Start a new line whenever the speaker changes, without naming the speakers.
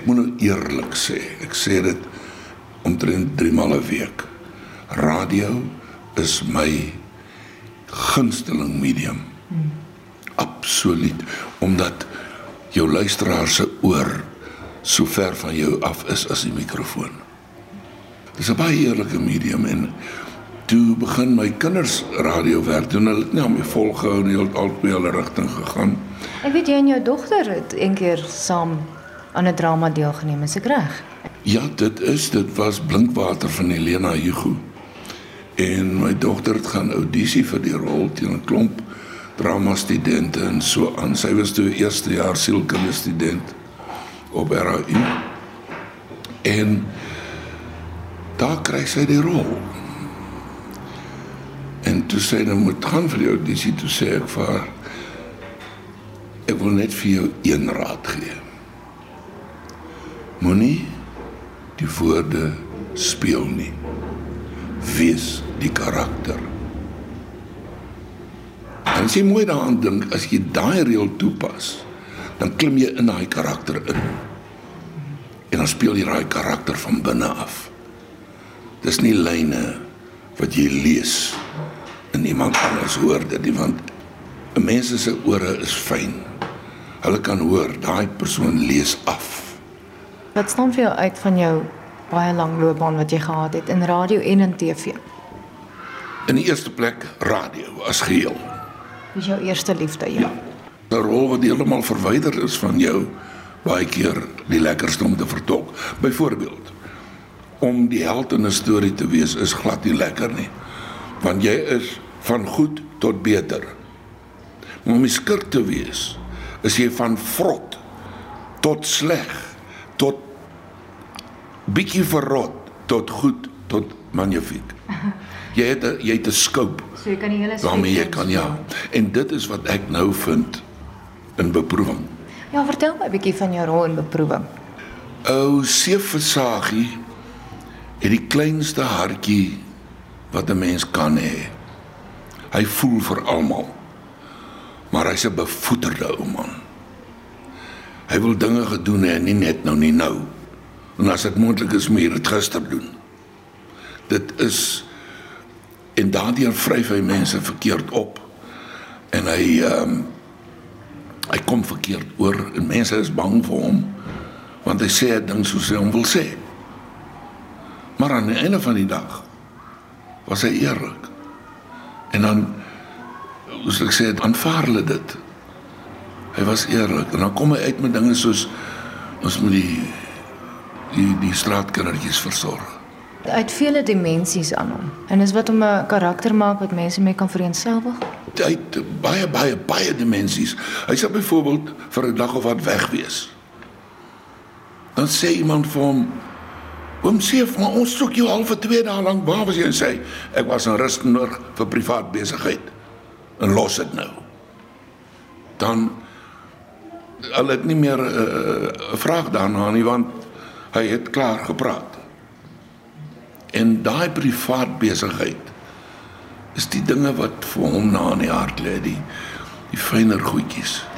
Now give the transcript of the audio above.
moet nou eerlik sê, ek sê dit omtrent 3 maal 'n week. Radio is my gunsteling medium. Absoluut, omdat jou luisteraar se oor so ver van jou af is as die mikrofoon. Dis 'n baie eerlike medium en toe begin my kinders radio werk doen, hulle het nie aan my volgehou nie, hulle het albei hulle rigting gegaan.
Ek weet jy en jou dogter het een keer saam aan 'n drama deelgeneem, is ek reg?
Ja, dit was Blinkwater van Helena Hugo. En my dogter het gaan audisie vir die rol teen 'n klomp drama-studente en so aan. Sy was toe eerste jaar sielkunde student op RAU. En daar kry sy die rol. En toe sy nou moet gaan vir die audisie, toe sê ek vir haar, ek wil net vir jou een raad gee. Moenie die woorde speel nie. Wees die karakter. En as jy mooi daaraan dink, as jy daai reël toepas, dan klim jy in daai karakter in. En dan speel jy daai karakter van binne af. Dis nie lyne wat jy lees en iemand anders hoor dit nie, want mense se ore is fyn. Hulle kan hoor, daai persoon lees af.
Wat staan vir jou uit van jou baie lang loopbaan wat jy gehad het in radio en in TV?
In die eerste plek radio as geheel.
Dis jou eerste liefde, ja.
'n Rol wat heeltemal verwyder is van jou, baie keer die lekkerste om te vertolk. Byvoorbeeld, om die held in 'n storie te wees is glad nie lekker nie, want jy is van goed tot beter. Maar om die skurk te wees, is jy van vrot tot sleg, tot bietjie verrot, tot goed, tot magnifiek. Jy het 'n scope
So jy kan die hele
waarmee jy kan, ja. En dit is wat ek nou vind in Beproewing.
Ja, vertel my 'n bietjie van jou rol in Beproewing.
Ou Seef Versagie het die kleinste hartjie wat 'n mens kan hê. Hy voel vir almal. Maar hy's 'n bevoeterde ou man. Hy wil dinge gedoen hê, nie net nou nie nou. En as dit moontlik is, moet jy dit gister doen. Dit is, en daardeur vryf hy mense verkeerd op. En hy kom verkeerd oor en mense is bang vir hom, want hy sê 'n ding soos hy hom wil sê. Maar aan die einde van die dag was hy eerlik. En dan, soos ek sê, aanvaar hulle dit. Hy was eerlik. En dan kom hy uit met dinge soos, ons moet die straatkindertjies versorg.
Hy het vele dimensies aan hom. En is wat om 'n karakter maak wat mense mee kan vereenselwig?
Hy het baie dimensies. Hy sal byvoorbeeld vir 'n dag of wat weg wees. Dan sê iemand vir hom, oom Seef, maar ons soek jou al vir 2 dae lank, waar was jy? En sê, ek was in Rustenburg vir privaat besigheid. En los dit nou. Dan, hulle het nie meer 'n vraag daarna nie, want hy het klaar gepraat. En daai privaat besigheid is die dinge wat vir hom na in die hart lê, die fyner goedjies.